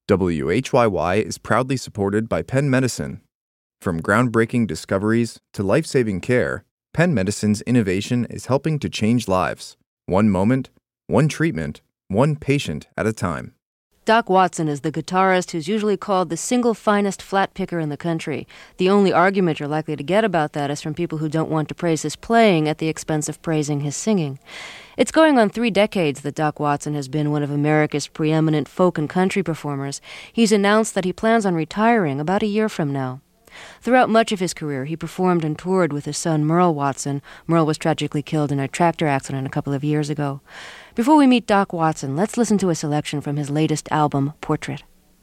WHYY is proudly supported by Penn Medicine. From groundbreaking discoveries to life-saving care, Penn Medicine's innovation is helping to change lives. One moment, one treatment, one patient at a time. Doc Watson is the guitarist who's usually called the single finest flat picker in the country. The only argument you're likely to get about that is from people who don't want to praise his playing at the expense of praising his singing. It's going on 3 decades that Doc Watson has been one of America's preeminent folk and country performers. He's announced that he plans on retiring about a year from now. Throughout much of his career, he performed and toured with his son Merle Watson. Merle was tragically killed in a tractor accident a couple of years ago. Before we meet Doc Watson, let's listen to a selection from his latest album, Portrait.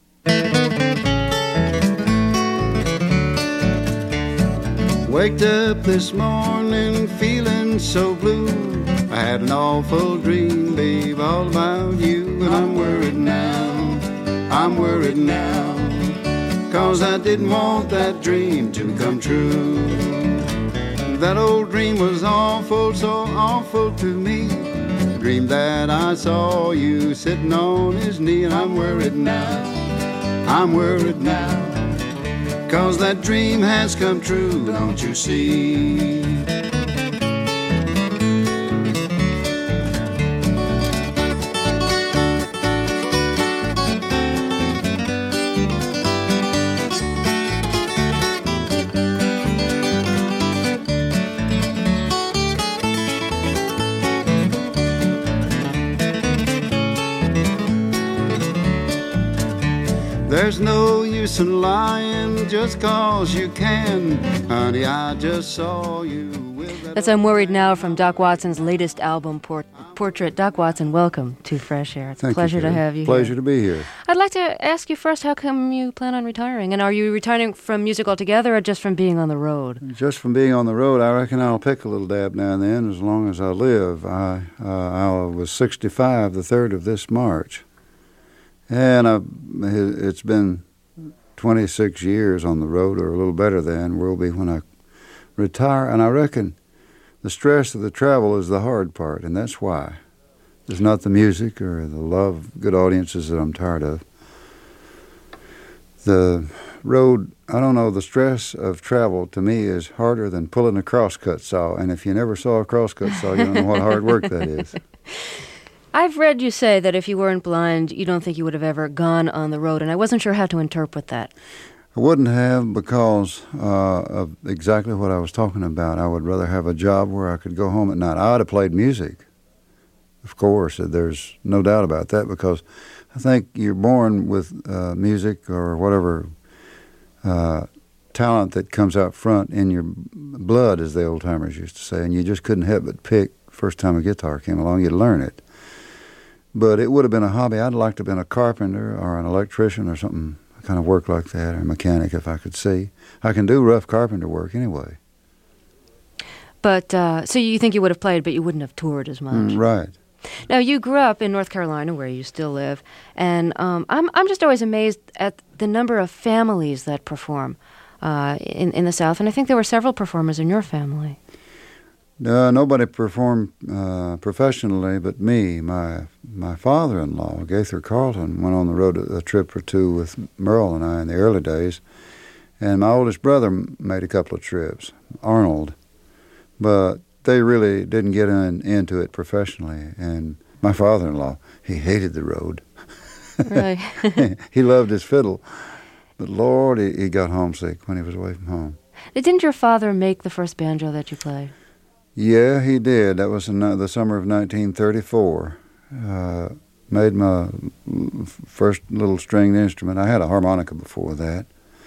Waked up this morning feeling so blue. I had an awful dream, babe, all about you. And I'm worried now, 'cause I didn't want that dream to come true. That old dream was awful, so awful to me. Dream that I saw you sitting on his knee. And I'm worried now, 'cause that dream has come true, don't you see? There's no use in lying just 'cause you can. Honey, I just saw you with that. That's I'm Worried Now from Doc Watson's latest album, Portrait. Doc Watson, welcome to Fresh Air. It's a pleasure to have you here. Pleasure to be here. I'd like to ask you first, how come you plan on retiring? And are you retiring from music altogether or just from being on the road? Just from being on the road. I reckon I'll pick a little dab now and then as long as I live. I was 65 the 3rd of this March. And it's been 26 years on the road, or a little better than, will be when I retire. And I reckon the stress of the travel is the hard part, and that's why. It's not the music or the love of good audiences that I'm tired of. The road, I don't know, the stress of travel to me is harder than pulling a crosscut saw. And if you never saw a crosscut saw, you don't know what hard work that is. I've read you say that if you weren't blind, you don't think you would have ever gone on the road, and I wasn't sure how to interpret that. I wouldn't have, because of exactly what I was talking about. I would rather have a job where I could go home at night. I would have played music, of course. There's no doubt about that, because I think you're born with music or whatever talent that comes out front in your blood, as the old-timers used to say, and you just couldn't help but pick. First time a guitar came along, you'd learn it. But it would have been a hobby. I'd like to have been a carpenter or an electrician or something, kind of work like that, or a mechanic if I could see. I can do rough carpenter work anyway. But, so you think you would have played, but you wouldn't have toured as much. Right. Now, you grew up in North Carolina, where you still live, and I'm just always amazed at the number of families that perform in the South, and I think there were several performers in your family. Nobody performed professionally but me. My father-in-law, Gaither Carlton, went on the road a trip or two with Merle and I in the early days. And my oldest brother made a couple of trips, Arnold. But they really didn't get into it professionally. And my father-in-law, he hated the road. Right. He loved his fiddle. But Lord, he got homesick when he was away from home. Didn't your father make the first banjo that you played? Yeah, he did. That was in the summer of 1934. Made my first little stringed instrument. I had a harmonica before that.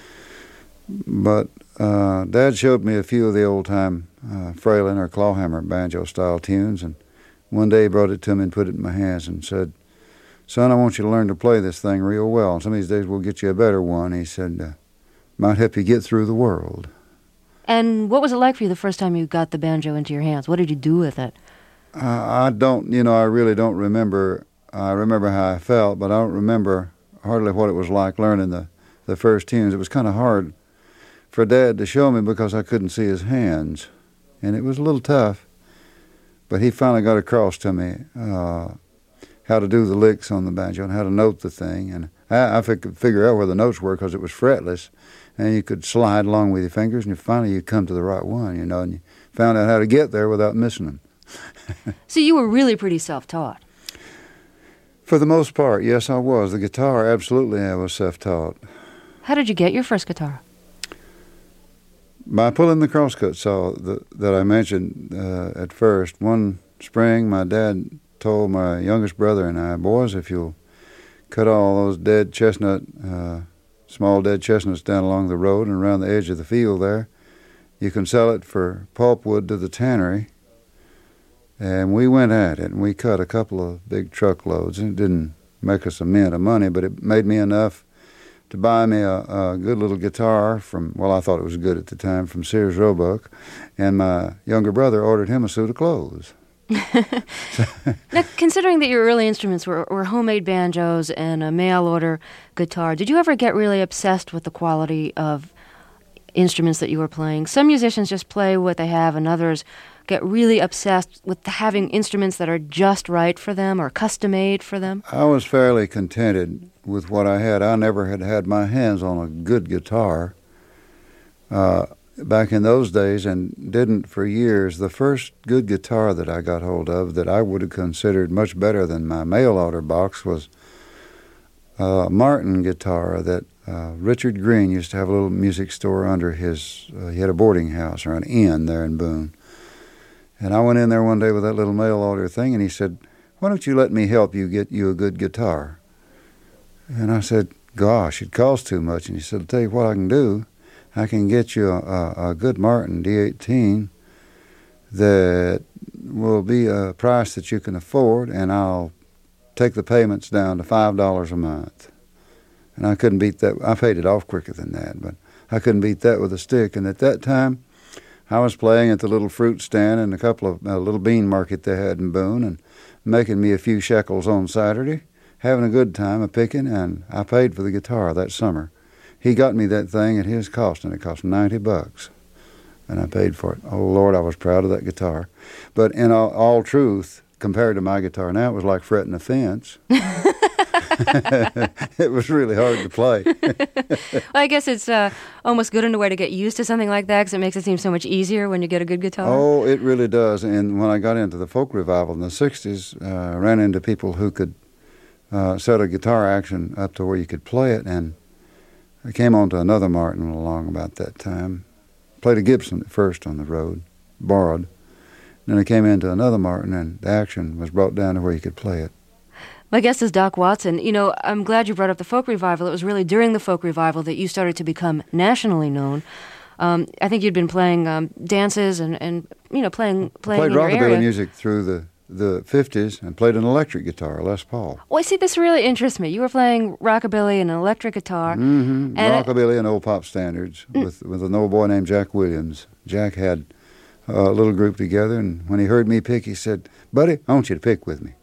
But Dad showed me a few of the old-time Fralin or clawhammer banjo-style tunes, and one day he brought it to me and put it in my hands and said, "Son, I want you to learn to play this thing real well. And some of these days we'll get you a better one." He said, "Might help you get through the world." And what was it like for you the first time you got the banjo into your hands? What did you do with it? I really don't remember. I remember how I felt, but I don't remember hardly what it was like learning the first tunes. It was kind of hard for Dad to show me because I couldn't see his hands, and it was a little tough. But he finally got across to me how to do the licks on the banjo and how to note the thing, and I could figure out where the notes were because it was fretless, and you could slide along with your fingers, and finally you come to the right one, you know, and you found out how to get there without missing them. So you were really pretty self-taught. For the most part, yes, I was. The guitar, absolutely, I was self-taught. How did you get your first guitar? By pulling the crosscut saw that I mentioned at first. One spring, my dad told my youngest brother and I, boys, if you'll cut all those small dead chestnuts down along the road and around the edge of the field there, you can sell it for pulpwood to the tannery. And we went at it, and we cut a couple of big truckloads, and it didn't make us a mint of money, but it made me enough to buy me a good little guitar from, well, I thought it was good at the time, from Sears Roebuck, and my younger brother ordered him a suit of clothes. Now, considering that your early instruments were homemade banjos and a mail-order guitar, did you ever get really obsessed with the quality of instruments that you were playing? Some musicians just play what they have, and others get really obsessed with having instruments that are just right for them or custom-made for them. I was fairly contented with what I had. I never had my hands on a good guitar back in those days, and didn't for years. The first good guitar that I got hold of that I would have considered much better than my mail-order box was a Martin guitar that Richard Green used to have a little music store under his, he had a boarding house or an inn there in Boone. And I went in there one day with that little mail-order thing, and he said, "Why don't you let me help you get you a good guitar?" And I said, "Gosh, it costs too much." And he said, "I'll tell you what I can do. I can get you a good Martin D18 that will be a price that you can afford, and I'll take the payments down to $5 a month." And I couldn't beat that. I paid it off quicker than that, but I couldn't beat that with a stick. And at that time, I was playing at the little fruit stand and a couple of little bean market they had in Boone, and making me a few shekels on Saturday, having a good time of picking, and I paid for the guitar that summer. He got me that thing at his cost, and it cost $90, and I paid for it. Oh, Lord, I was proud of that guitar. But in all truth, compared to my guitar now, it was like fretting a fence. It was really hard to play. Well, I guess it's almost good in a way to get used to something like that, because it makes it seem so much easier when you get a good guitar. Oh, it really does. And when I got into the folk revival in the 60s, I ran into people who could set a guitar action up to where you could play it, and I came on to another Martin along about that time. Played a Gibson at first on the road, borrowed. Then I came into another Martin, and the action was brought down to where you could play it. My guest is Doc Watson. You know, I'm glad you brought up the folk revival. It was really during the folk revival that you started to become nationally known. I think you'd been playing dances and you know, playing played in your rockabilly area. music through the 50s and played an electric guitar, a Les Paul. Well, see, this really interests me. You were playing rockabilly and an electric guitar. Mm-hmm. And Rockabilly and old pop standards with an old boy named Jack Williams. Jack had a little group together, and when he heard me pick, he said, "Buddy, I want you to pick with me."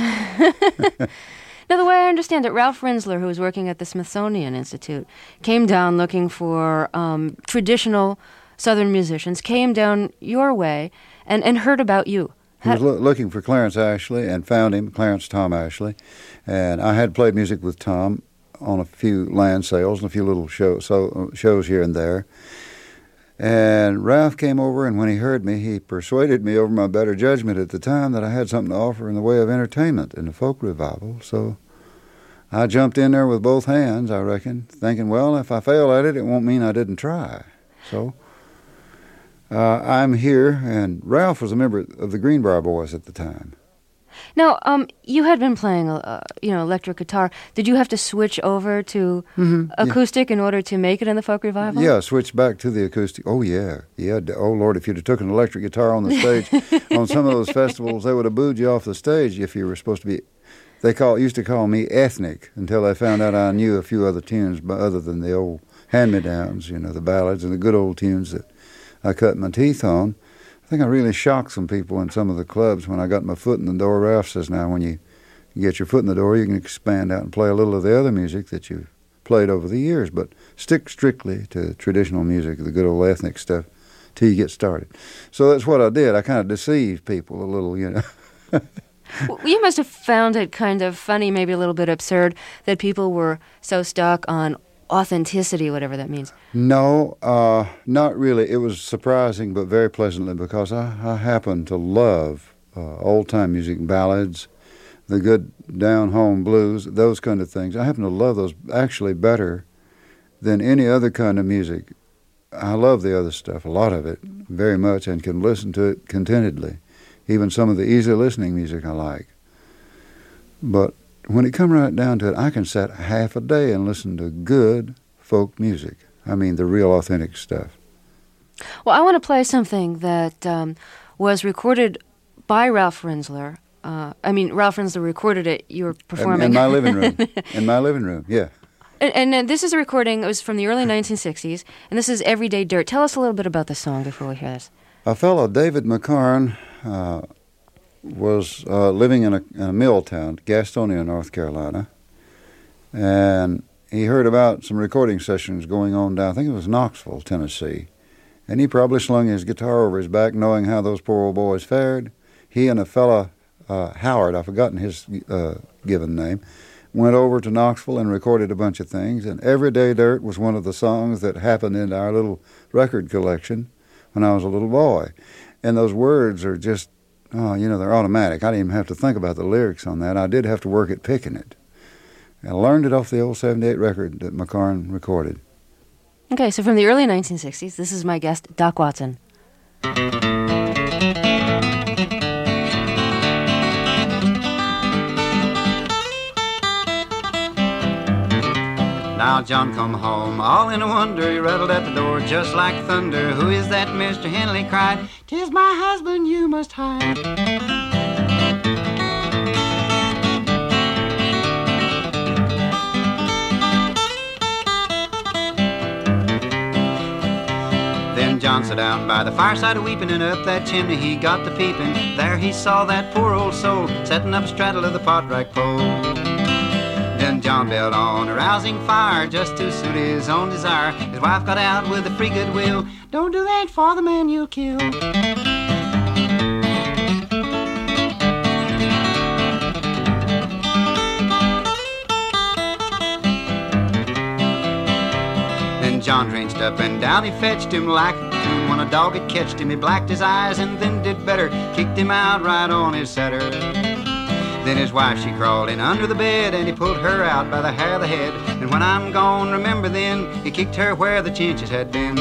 Now, the way I understand it, Ralph Rinzler, who was working at the Smithsonian Institute, came down looking for traditional Southern musicians, came down your way, and heard about you. He was looking for Clarence Ashley and found him, Clarence Tom Ashley. And I had played music with Tom on a few land sales and a few little shows here and there. And Ralph came over, and when he heard me, he persuaded me over my better judgment at the time that I had something to offer in the way of entertainment in the folk revival. So I jumped in there with both hands, I reckon, thinking, well, if I fail at it, it won't mean I didn't try. So I'm here, and Ralph was a member of the Greenbrier Boys at the time. Now, you had been playing, electric guitar. Did you have to switch over to acoustic in order to make it in the folk revival? Yeah, switch back to the acoustic. Oh, yeah. Oh, Lord, if you'd have took an electric guitar on the stage on some of those festivals, they would have booed you off the stage if you were supposed to be. Used to call me ethnic until they found out I knew a few other tunes other than the old hand-me-downs, the ballads and the good old tunes that I cut my teeth on. I think I really shocked some people in some of the clubs when I got my foot in the door. Ralph says, now, when you get your foot in the door, you can expand out and play a little of the other music that you've played over the years, but stick strictly to traditional music, the good old ethnic stuff, till you get started. So that's what I did. I kind of deceived people a little, You must have found it kind of funny, maybe a little bit absurd, that people were so stuck on authenticity, whatever that means. No, not really. It was surprising, but very pleasantly, because I happen to love old-time music, ballads, the good down-home blues, those kind of things. I happen to love those actually better than any other kind of music. I love the other stuff, a lot of it, very much, and can listen to it contentedly. Even some of the easy listening music I like. But when it comes right down to it, I can sit half a day and listen to good folk music. I mean, the real authentic stuff. Well, I want to play something that was recorded by Ralph Rinzler. Ralph Rinzler recorded it. You were performing. In my living room. In my living room, yeah. And this is a recording. It was from the early 1960s, and this is Everyday Dirt. Tell us a little bit about the song before we hear this. A fellow, David McCarn, was living in a mill town, Gastonia, North Carolina, and he heard about some recording sessions going on down, I think it was Knoxville, Tennessee, and he probably slung his guitar over his back knowing how those poor old boys fared. He and a fella, Howard, I've forgotten his given name, went over to Knoxville and recorded a bunch of things, and Everyday Dirt was one of the songs that happened in our little record collection when I was a little boy. And those words are just, they're automatic. I didn't even have to think about the lyrics on that. I did have to work at picking it. I learned it off the old 78 record that McCarn recorded. Okay, so from the early 1960s, this is my guest, Doc Watson. Now John come home, all in a wonder, he rattled at the door just like thunder. Who is that, Mr. Henley cried? 'Tis my husband you must hide. Then John sat down by the fireside weeping, and up that chimney he got to peeping. There he saw that poor old soul setting up a straddle of the pot rack pole. Then John built on a rousing fire just to suit his own desire. His wife got out with a free good will. Don't do that for the man you'll kill. Then John drenched up and down he fetched him like a coon. When a dog had catched him, he blacked his eyes and then did better, kicked him out right on his setter. Then his wife, she crawled in under the bed, and he pulled her out by the hair of the head. And when I'm gone, remember then, he kicked her where the chinches had been.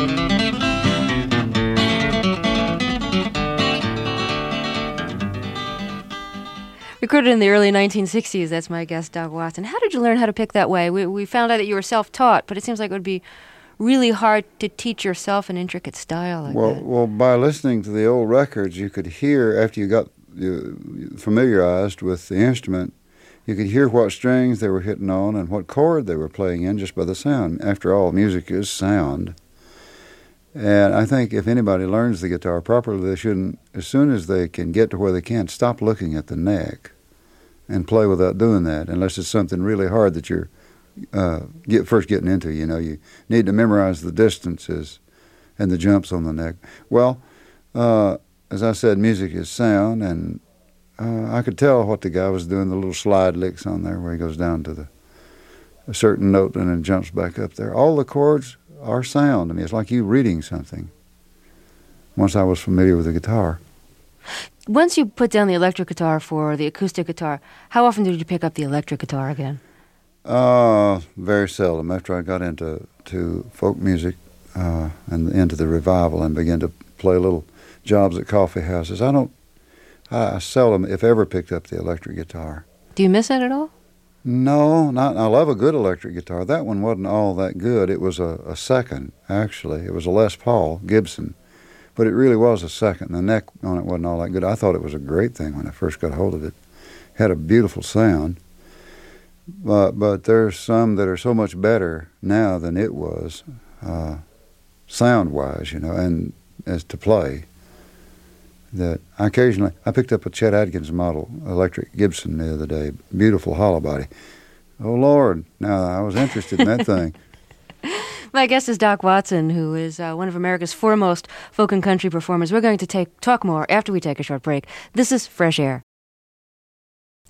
Recorded in the early 1960s, that's my guest, Doc Watson. How did you learn how to pick that way? We found out that you were self-taught, but it seems like it would be really hard to teach yourself an intricate style like that. Well, by listening to the old records, you could hear, after you got familiarized with the instrument, you could hear what strings they were hitting on and what chord they were playing in just by the sound. After all, music is sound. And I think if anybody learns the guitar properly, they shouldn't, as soon as they can get to where they can, stop looking at the neck and play without doing that, unless it's something really hard that you're first getting into. You need to memorize the distances and the jumps on the neck. Well, as I said, music is sound, and I could tell what the guy was doing, the little slide licks on there where he goes down to a certain note and then jumps back up there. All the chords are sound. I mean, it's like you reading something once I was familiar with the guitar. Once you put down the electric guitar for the acoustic guitar, how often did you pick up the electric guitar again? Very seldom. After I got into folk music and into the revival and began to play little jobs at coffee houses, I seldom, if ever, picked up the electric guitar. Do you miss it at all? No, not. I love a good electric guitar. That one wasn't all that good. It was a second, actually. It was a Les Paul Gibson, but it really was a second. The neck on it wasn't all that good. I thought it was a great thing when I first got hold of it. It had a beautiful sound, but there's some that are so much better now than it was, sound-wise, and as to play, that I picked up a Chet Atkins model electric Gibson the other day, beautiful hollow body. Oh, Lord, now I was interested in that thing. My guest is Doc Watson, who is one of America's foremost folk and country performers. We're going to talk more after we take a short break. This is Fresh Air.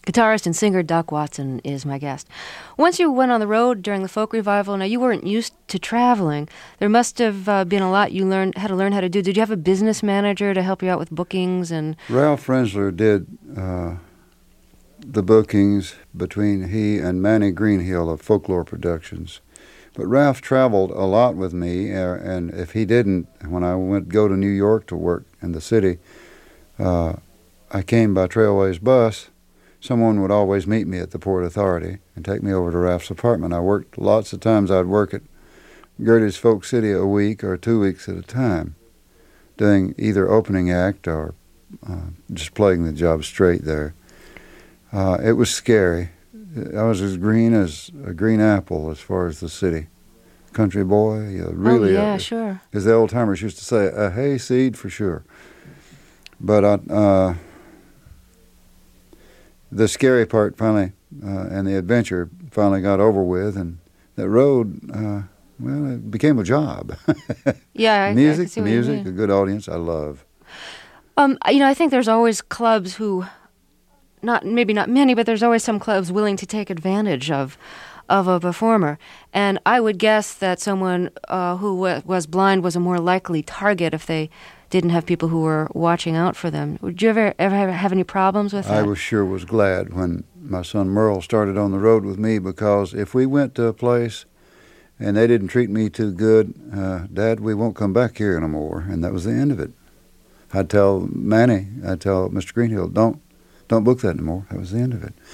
Guitarist and singer Doc Watson is my guest. Once you went on the road during the folk revival, now you weren't used to traveling. There must have been a lot you had to learn how to do. Did you have a business manager to help you out with bookings? And Ralph Rensler did the bookings between he and Manny Greenhill of Folklore Productions. But Ralph traveled a lot with me, and if he didn't, when I went go to New York to work in the city, I came by Trailways bus. Someone would always meet me at the Port Authority and take me over to Ralph's apartment. I worked lots of times. I'd work at Gertie's Folk City a week or 2 weeks at a time, doing either opening act or just playing the job straight there. It was scary. I was as green as a green apple as far as the city. Country boy, really. Oh, yeah, sure. As the old-timers used to say, a hayseed for sure. But the scary part finally, and the adventure finally got over with, and that road, it became a job. Yeah, music, I see what you mean. a good audience, I love. I think there's always clubs who, maybe not many, but there's always some clubs willing to take advantage of a performer. And I would guess that someone who was blind was a more likely target if they didn't have people who were watching out for them. Would you ever have any problems with that? I sure was glad when my son Merle started on the road with me, because if we went to a place and they didn't treat me too good, Dad, we won't come back here no more. And that was the end of it. I'd tell Manny, I'd tell Mr. Greenhill, don't book that anymore. That was the end of it.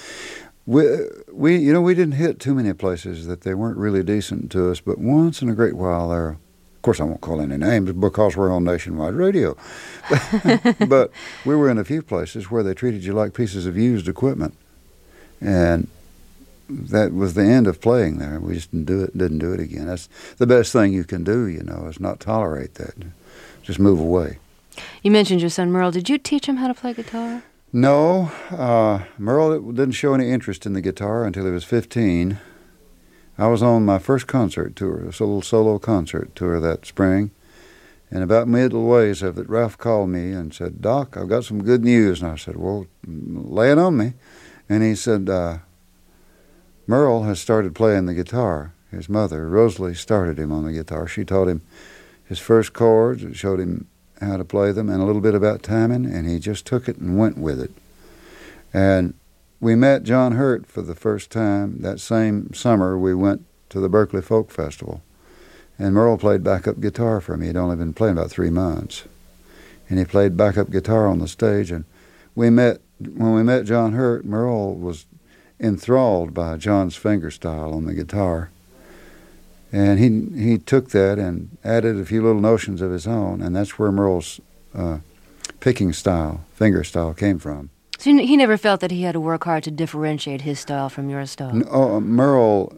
We didn't hit too many places that they weren't really decent to us, but once in a great while there. Of course, I won't call any names because we're on nationwide radio. But we were in a few places where they treated you like pieces of used equipment, and that was the end of playing there. We just didn't do it again. That's the best thing you can do, is not tolerate that. Just move away. You mentioned your son Merle. Did you teach him how to play guitar? No, Merle didn't show any interest in the guitar until he was 15. I was on my first concert tour, a little solo concert tour that spring, and about midways of it, Ralph called me and said, "Doc, I've got some good news." And I said, "Well, lay it on me." And he said, Merle has started playing the guitar. His mother, Rosalie, started him on the guitar. She taught him his first chords, showed him how to play them, and a little bit about timing, and he just took it and went with it. And we met John Hurt for the first time. That same summer, we went to the Berkeley Folk Festival, and Merle played backup guitar for me. He'd only been playing about 3 months, and he played backup guitar on the stage. And when we met John Hurt, Merle was enthralled by John's fingerstyle on the guitar, and he took that and added a few little notions of his own, and that's where Merle's picking style, finger style, came from. So he never felt that he had to work hard to differentiate his style from your style? Merle,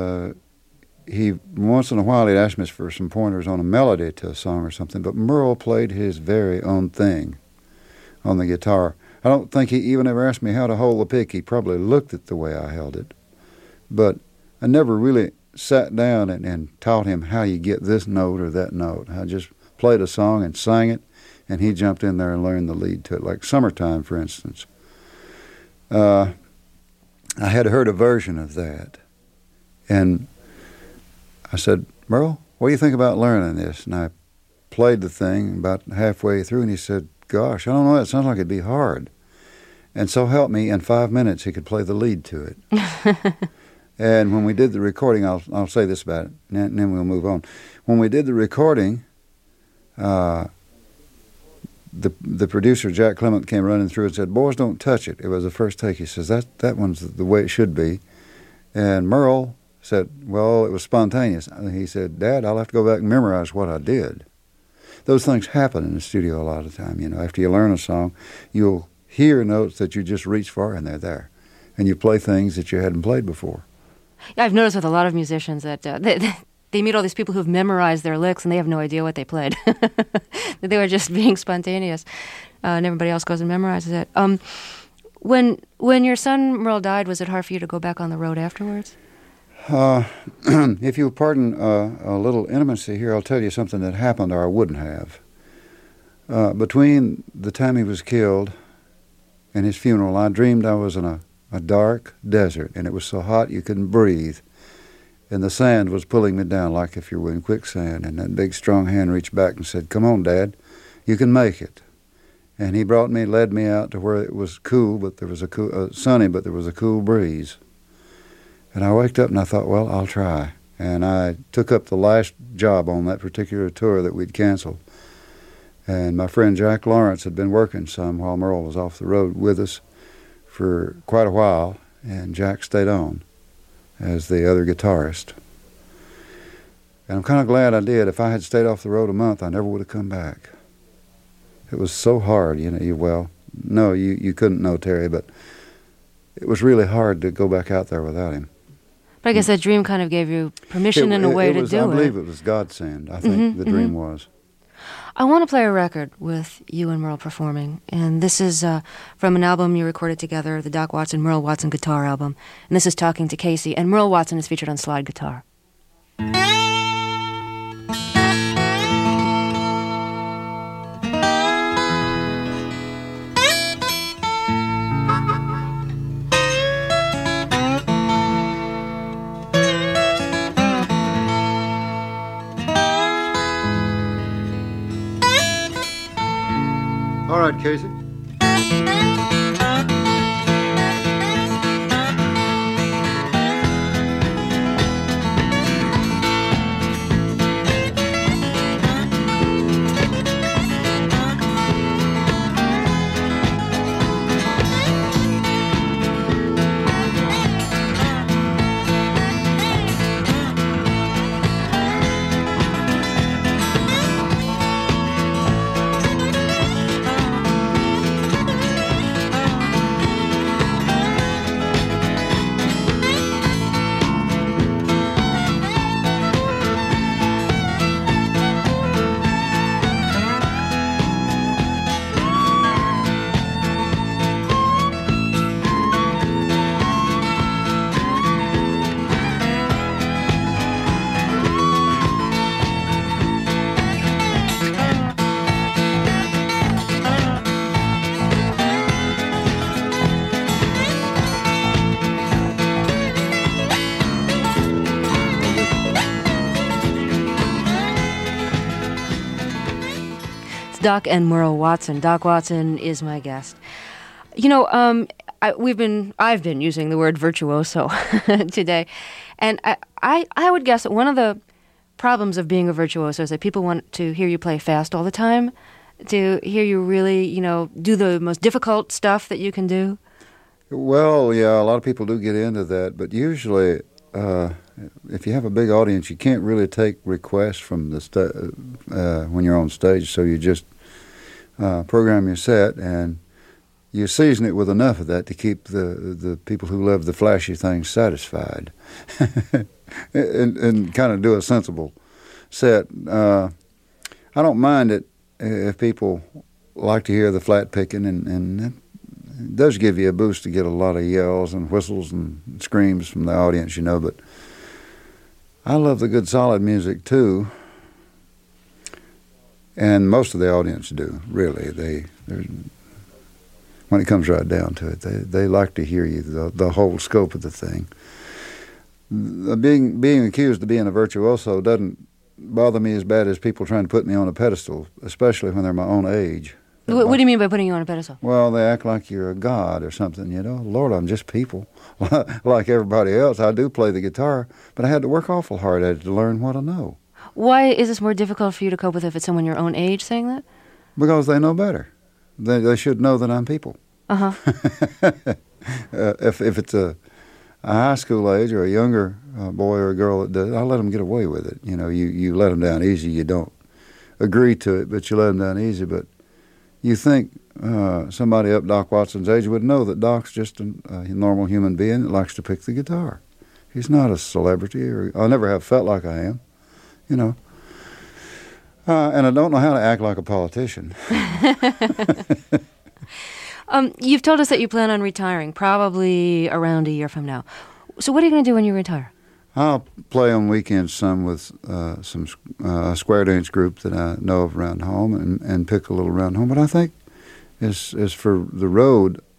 he once in a while he'd ask me for some pointers on a melody to a song or something, but Merle played his very own thing on the guitar. I don't think he even ever asked me how to hold the pick. He probably looked at the way I held it. But I never really sat down and taught him how you get this note or that note. I just played a song and sang it, and he jumped in there and learned the lead to it, like Summertime, for instance. I had heard a version of that, and I said, "Merle, what do you think about learning this?" And I played the thing about halfway through, and he said, "Gosh, I don't know, it sounds like it'd be hard." And so help me, in 5 minutes he could play the lead to it. And when we did the recording, I'll say this about it, and then we'll move on. When we did the recording, the producer, Jack Clement, came running through and said, "Boys, don't touch it." It was the first take. He says, that one's the way it should be. And Merle said, well, it was spontaneous. He said, "Dad, I'll have to go back and memorize what I did." Those things happen in the studio a lot of the time. After you learn a song, you'll hear notes that you just reach for, and they're there. And you play things that you hadn't played before. Yeah, I've noticed with a lot of musicians that they meet all these people who've memorized their licks and they have no idea what they played. They were just being spontaneous, and everybody else goes and memorizes it. When your son Merle died, was it hard for you to go back on the road afterwards? If you'll pardon a little intimacy here, I'll tell you something that happened or I wouldn't have. Between the time he was killed and his funeral, I dreamed I was in a a dark desert, and it was so hot you couldn't breathe. And the sand was pulling me down like if you were in quicksand. And that big, strong hand reached back and said, "Come on, Dad, you can make it." And he led me out to where it was cool, but there was sunny, but there was a cool breeze. And I waked up and I thought, well, I'll try. And I took up the last job on that particular tour that we'd canceled. And my friend Jack Lawrence had been working some while Merle was off the road with us for quite a while, and Jack stayed on as the other guitarist. And I'm kind of glad I did. If I had stayed off the road a month, I never would have come back. It was so hard, you know. You couldn't know Terry, but it was really hard to go back out there without him. But I guess that dream kind of gave you permission in a way to do it. I believe it was godsend. I think the dream was. I want to play a record with you and Merle performing, and this is from an album you recorded together, the Doc Watson, Merle Watson guitar album, and this is Talking to Casey, and Merle Watson is featured on slide guitar. All right, Casey. Doc and Merle Watson. Doc Watson is my guest. You know, I've been using the word virtuoso today, and I would guess that one of the problems of being a virtuoso is that people want to hear you play fast all the time, to hear you really, do the most difficult stuff that you can do. Well, yeah, a lot of people do get into that, but usually, if you have a big audience, you can't really take requests from the when you're on stage, so you just program your set, and you season it with enough of that to keep the people who love the flashy things satisfied, and kind of do a sensible set. I don't mind it if people like to hear the flat picking, and it does give you a boost to get a lot of yells and whistles and screams from the audience, but I love the good solid music too. And most of the audience do, really. When it comes right down to it, they like to hear you, the whole scope of the thing. Being accused of being a virtuoso doesn't bother me as bad as people trying to put me on a pedestal, especially when they're my own age. What do you mean by putting you on a pedestal? Well, they act like you're a god or something, Lord, I'm just people. Like everybody else, I do play the guitar, but I had to work awful hard at it to learn what I know. Why is this more difficult for you to cope with if it's someone your own age saying that? Because they know better. They should know that I'm people. Uh-huh. If it's a high school age or a younger boy or a girl that does, I let them get away with it. You let them down easy. You don't agree to it, but you let them down easy. But you think somebody up Doc Watson's age would know that Doc's just a normal human being that likes to pick the guitar. He's not a celebrity, or I never have felt like I am. And I don't know how to act like a politician. You've told us that you plan on retiring probably around a year from now. So what are you going to do when you retire? I'll play on weekends some with some square dance group that I know of around home and pick a little around home. But I think as for the road,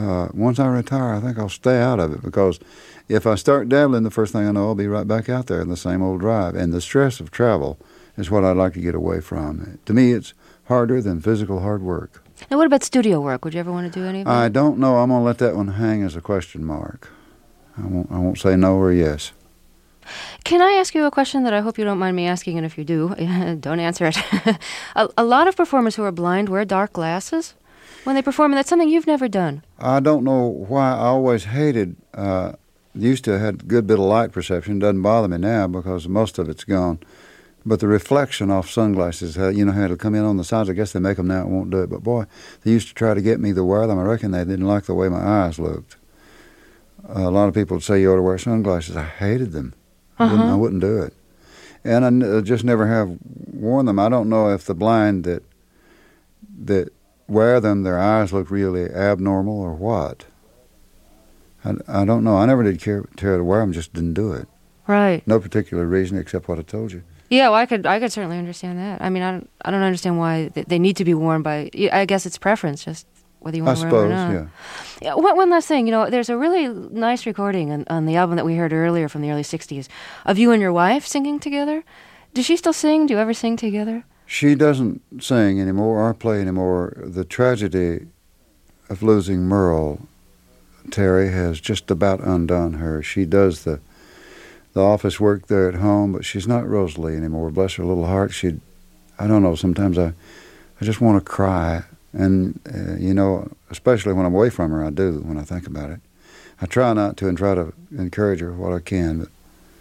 once I retire, I think I'll stay out of it, because if I start dabbling, the first thing I know, I'll be right back out there in the same old drive. And the stress of travel is what I'd like to get away from. To me, it's harder than physical hard work. Now, what about studio work? Would you ever want to do any of that? I don't know. I'm going to let that one hang as a question mark. I won't say no or yes. Can I ask you a question that I hope you don't mind me asking, and if you do, don't answer it. A lot of performers who are blind wear dark glasses when they perform, and that's something you've never done. I don't know why. I always hated, used to have a good bit of light perception. Doesn't bother me now because most of it's gone. But the reflection off sunglasses, you know how it'll come in on the sides. I guess they make them now, it won't do it. But boy, they used to try to get me to wear them. I reckon they didn't like the way my eyes looked. A lot of people would say you ought to wear sunglasses. I hated them. I wouldn't do it. And I just never have worn them. I don't know if the blind that wear them, their eyes look really abnormal or what. I don't know. I never did care to wear them, just didn't do it. Right. No particular reason except what I told you. Yeah, well, I could certainly understand that. I mean, I don't understand why they need to be worn by. I guess it's preference, just whether you want to wear them or not. Yeah. One last thing, there's a really nice recording on the album that we heard earlier from the early '60s of you and your wife singing together. Does she still sing? Do you ever sing together? She doesn't sing anymore or play anymore. The tragedy of losing Merle, Terry, has just about undone her. She does the office work there at home, but she's not Rosalie anymore. Bless her little heart. I don't know, sometimes I just want to cry. And, especially when I'm away from her, I do, when I think about it. I try not to and try to encourage her what I can, but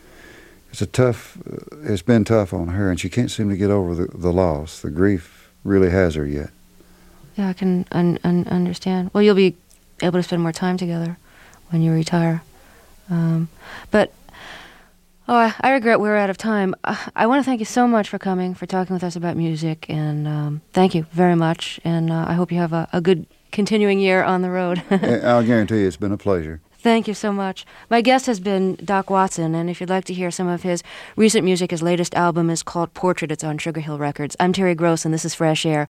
it's been tough on her, and she can't seem to get over the loss. The grief really has her yet. Yeah, I can understand. Well, you'll be able to spend more time together when you retire. But I regret we're out of time. I want to thank you so much for coming, for talking with us about music, and thank you very much. And I hope you have a good continuing year on the road. I'll guarantee you it's been a pleasure. Thank you so much. My guest has been Doc Watson, and if you'd like to hear some of his recent music, his latest album is called Portrait. It's on Sugar Hill Records. I'm Terry Gross, and this is Fresh Air.